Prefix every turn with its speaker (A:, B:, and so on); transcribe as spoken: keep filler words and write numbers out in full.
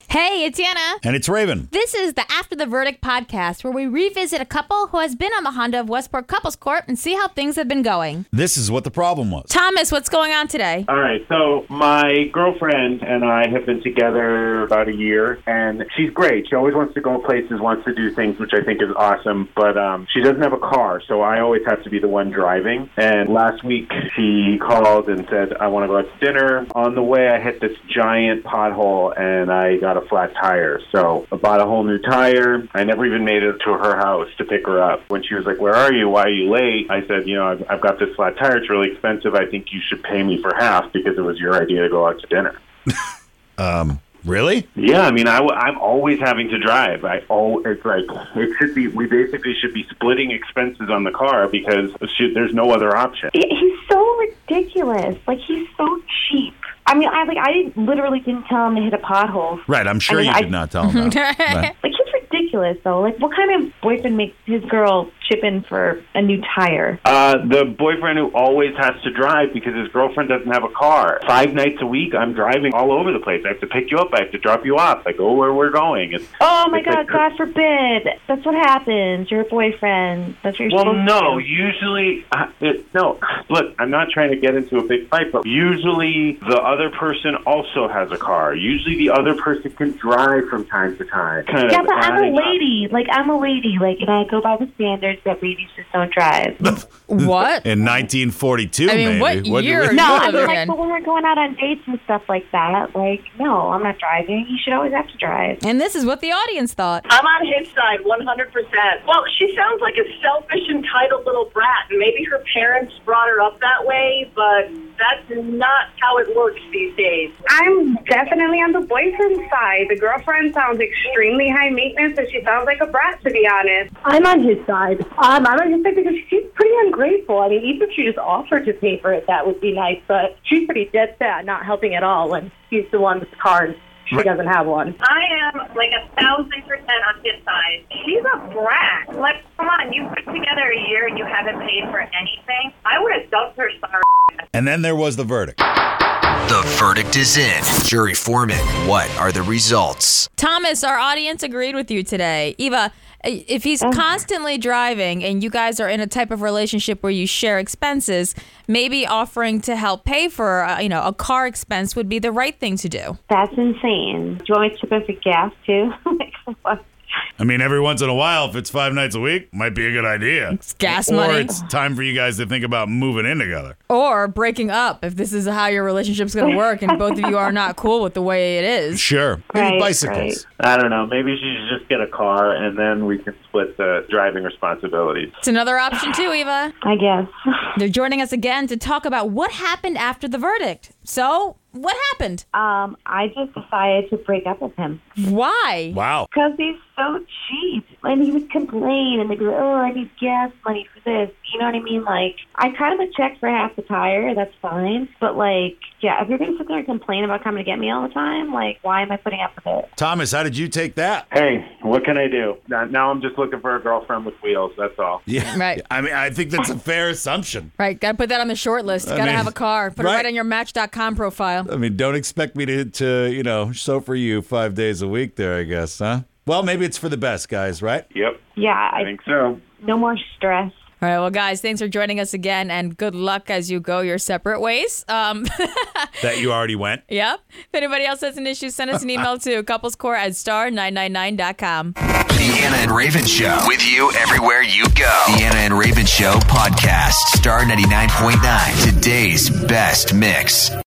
A: Hey, it's Anna.
B: And it's Raven.
A: This is the After the Verdict podcast, where we revisit a couple who has been on the Honda of Westport Couples Court and see how things have been going.
B: This is what the problem was.
A: Thomas, what's going on today?
C: All right, so my girlfriend and I have been together about a year, and she's great. She always wants to go places, wants to do things, which I think is awesome, but um, she doesn't have a car, so I always have to be the one driving. And last week, she called and said, I want to go out to dinner. On the way, I hit this giant pothole, and I got a flat tire. So I bought a whole new tire. I never even made it to her house to pick her up. When she was like, where are you? Why are you late? I said, you know, I've, I've got this flat tire. It's really expensive. I think you should pay me for half because it was your idea to go out to dinner.
B: um, really?
C: Yeah, I mean, I, I'm always having to drive. I oh, it's like, it should be, we basically should be splitting expenses on the car because should, there's no other option.
D: He's so ridiculous. Like, he's so cheap. I mean, I like I didn't, literally didn't tell him to hit a pothole.
B: Right, I'm sure
D: I mean,
B: you
D: I,
B: did not tell him that. Right.
D: Like, he's ridiculous, though. Like, what kind of boyfriend makes his girl chip in for a new tire?
C: Uh, the boyfriend who always has to drive because his girlfriend doesn't have a car. Five nights a week, I'm driving all over the place. I have to pick you up. I have to drop you off. I go where we're going. It's,
D: oh, my
C: it's
D: God,
C: like,
D: God forbid. That's what happens. You're a boyfriend. That's what you're
C: well,
D: supposed
C: no,
D: to do.
C: usually, uh, it, no, look, I'm not trying to get into a big fight, but usually the other person also has a car. Usually the other person can drive from time to time. Kind
D: Yeah,
C: of
D: but I'm a
C: adding up.
D: lady. Like, I'm a lady. Like, and I go by the standards that ladies just don't drive.
A: What?
B: In nineteen forty-two,
A: I mean,
B: maybe.
A: what year?
B: do we-
D: No,
A: You
D: I
A: live
D: mean,
A: in.
D: like, but when we're going out on dates and stuff like that, like, no, I'm not driving. You should always have to drive.
A: And this is what the audience thought.
E: I'm on his side, one hundred percent. Well, she sounds like a selfish, entitled little brat, and maybe her parents brought her up that way, but that's not how it works these days.
F: I'm definitely on the boyfriend side. The girlfriend sounds extremely high maintenance, and she sounds like a brat, to be honest.
G: I'm on his side. Um, I'm on his side because she's pretty ungrateful. I mean, even if she just offered to pay for it, that would be nice, but she's pretty dead set, not helping at all when he's the one with the car and she
B: Right.
G: doesn't have one.
E: I am like a thousand percent on his side. She's a brat. Like, come on, you've been together a year and you haven't paid for anything. I would have dumped her sorry.
B: And then there was the verdict.
H: The verdict is in. Jury foreman, what are the results?
A: Thomas, our audience agreed with you today. Eva, if he's constantly driving and you guys are in a type of relationship where you share expenses, maybe offering to help pay for, uh, you know, a car expense would be the right thing to do.
D: That's insane. Do you want me to chip in for gas, too? Like, what?
B: I mean, every once in a while, if it's five nights a week, might be a good idea.
A: It's gas
B: or
A: money.
B: Or it's time for you guys to think about moving in together.
A: Or breaking up if this is how your relationship's going to work and both of you are not cool with the way it is.
B: Sure. Maybe
D: Right,
B: bicycles.
C: I don't know. Maybe she should just get a car, and then we can split the driving responsibilities.
A: It's another option too, Eva.
D: I guess.
A: They're joining us again to talk about what happened after the verdict. So, what happened?
D: Um, I just decided to break up with him.
A: Why?
B: Wow.
D: Because he's so cheap. And he would complain and they'd be like, oh, I need gas money for this. You know what I mean? Like, I kind of a check for half the tire. That's fine. But, like, yeah, if you're going to sit there and complain about coming to get me all the time, like, why am I putting up with it?
B: Thomas, how did you take that?
C: Hey, what can I do? Now, now I'm just looking for a girlfriend with wheels. That's all.
B: Yeah.
A: Right.
B: I mean, I think that's a fair assumption.
A: Right, got to put that on the short list.
B: I
A: Got to
B: mean,
A: have a car. Put
B: right.
A: it right on your Match dot com profile.
B: I mean, don't expect me to, to, you know, sew for you five days a week there, I guess, huh? Well, maybe it's for the best, guys, right?
C: Yep,
D: Yeah,
C: I
D: I,
C: think so.
D: no more stress.
A: All right, well, guys, thanks for joining us again, and good luck as you go your separate ways. Um,
B: That you already went.
A: yep. If anybody else has an issue, send us an email to couplescore at star nine nine nine dot com.
H: The Anna and Raven Show. With you everywhere you go. The Anna and Raven Show podcast. Star ninety-nine point nine. Today's best mix.